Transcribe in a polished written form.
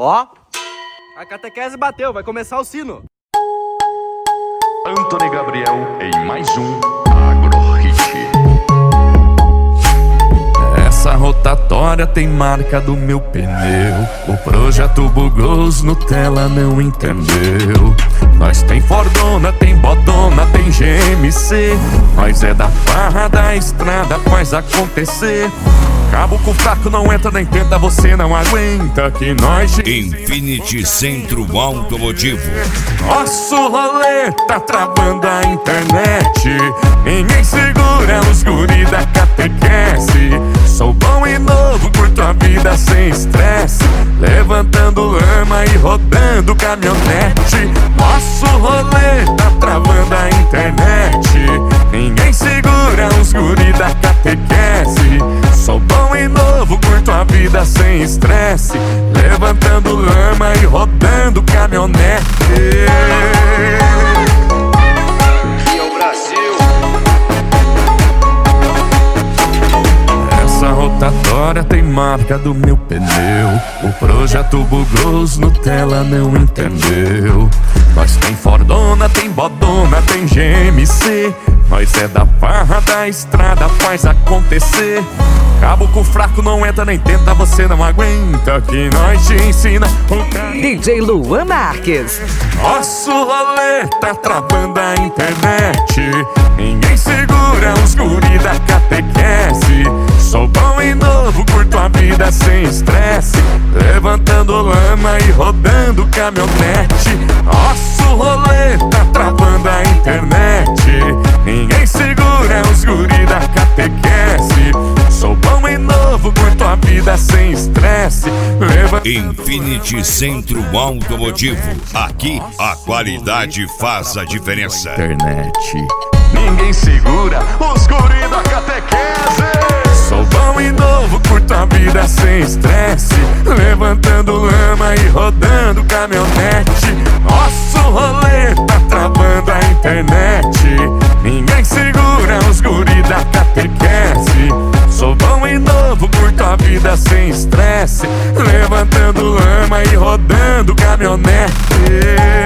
Ó, a catequese bateu, vai começar o sino. Antony Gabriel em mais um Agrohit. Essa rotatória tem marca do meu pneu. O projeto bugou, os Nutella não entendeu. Nós tem Fordona, tem Bodona, tem GMC. Nós é da farra da estrada, faz acontecer. Cabo com fraco não entra nem tenta, você não aguenta que nós... Infinity Centro Automotivo. Nosso rolê tá travando a internet. Ninguém segura os guri da catequese. Sou bom e novo, curto a vida sem estresse. Levantando lama e rodando caminhonete. Nosso rolê tá travando a internet. Ninguém segura os guri da catequese. Sou bom e novo, curto a vida sem estresse. Levantando lama e rodando caminhonete. E é o Brasil. Essa rotatória tem marca do meu pneu. O projeto bugou, os Nutella não entendeu. Nós tem Fordona, tem Bodona, tem GMC. Nós é da farra da estrada, faz acontecer. Cabo com fraco não entra nem tenta, você não aguenta que nós te ensina o DJ Luan Marques. Nosso rolê tá travando a internet. Ninguém segura os guri da catequese. Sou bom e novo, curto a vida sem estresse. Levantando lama e rodando caminhonete. Nosso rolê tá travando a internet. Ninguém segura os guri da catequese. Sou bom e novo, curto a vida sem estresse. Infinity Centro Automotivo. Aqui a qualidade faz a diferença. Internet. Ninguém segura os guri da catequese. Sou bom e novo, curto a vida sem estresse. Levantando lama e rodando caminhonete. Nosso rolê tá travando a internet. Ninguém segura os guri da catequese. Sou bom e novo, curto a vida sem estresse. Levantando lama e rodando caminhonete.